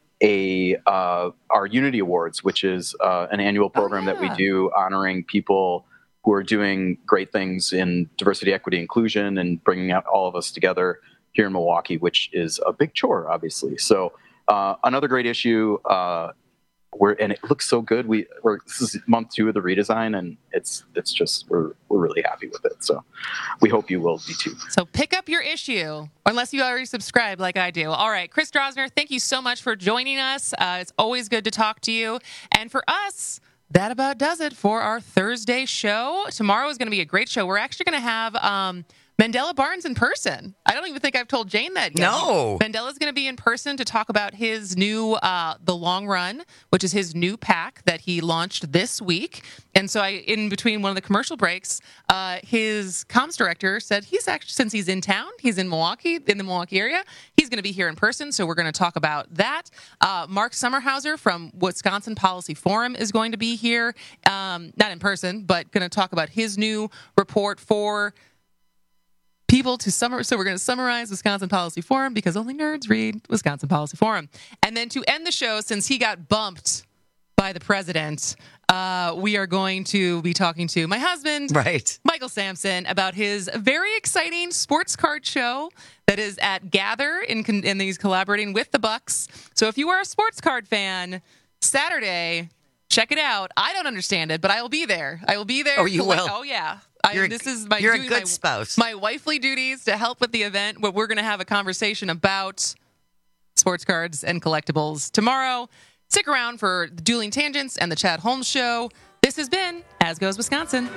Unity Awards, which is an annual program that we do honoring people who are doing great things in diversity, equity, inclusion, and bringing out all of us together here in Milwaukee, which is a big chore, obviously. So another great issue. And it looks so good. This is month 2 of the redesign, and it's just we're really happy with it. So we hope you will be too. So pick up your issue, unless you already subscribe like I do. All right, Chris Drosner, thank you so much for joining us. It's always good to talk to you. And for us, that about does it for our Thursday show. Tomorrow is going to be a great show. We're actually going to have Mandela Barnes in person. I don't even think I've told Jane that yet. No. Mandela's going to be in person to talk about his new The Long Run, which is his new pack that he launched this week. And so in between one of the commercial breaks, his comms director said he's actually, since he's in town, he's in Milwaukee, in the Milwaukee area, he's going to be here in person. So we're going to talk about that. Mark Sommerhauser from Wisconsin Policy Forum is going to be here, not in person, but going to talk about his new report for people to summarize. So we're going to summarize Wisconsin Policy Forum because only nerds read Wisconsin Policy Forum. And then to end the show, since he got bumped by the president, we are going to be talking to my husband, Michael Sampson, about his very exciting sports card show that is at Gather, and he's collaborating with the Bucks. So if you are a sports card fan, Saturday, check it out. I don't understand it, but I will be there. I will be there. Oh, you will? Oh, yeah. This is you're a good spouse. My wifely duties to help with the event, where we're going to have a conversation about sports cards and collectibles tomorrow. Stick around for the Dueling Tangents and the Chad Holmes Show. This has been As Goes Wisconsin.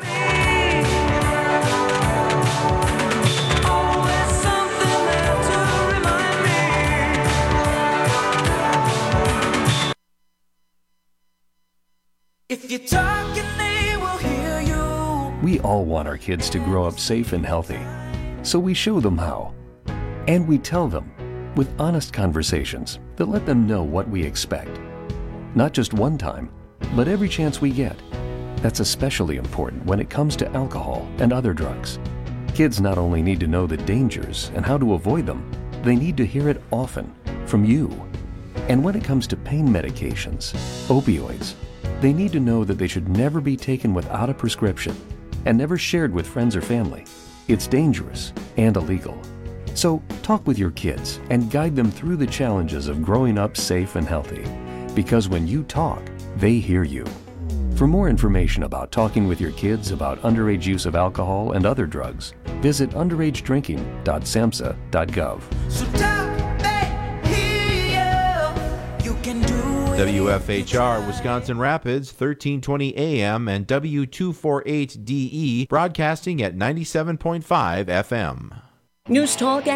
If you're talking, they will hear you. We all want our kids to grow up safe and healthy, so we show them how. And we tell them with honest conversations that let them know what we expect. Not just one time, but every chance we get. That's especially important when it comes to alcohol and other drugs. Kids not only need to know the dangers and how to avoid them, they need to hear it often from you. And when it comes to pain medications, opioids, they need to know that they should never be taken without a prescription and never shared with friends or family. It's dangerous and illegal. So talk with your kids and guide them through the challenges of growing up safe and healthy. Because when you talk, they hear you. For more information about talking with your kids about underage use of alcohol and other drugs, visit underagedrinking.samhsa.gov. WFHR Wisconsin Rapids, 1320 AM and W248DE, broadcasting at 97.5 FM. News Talk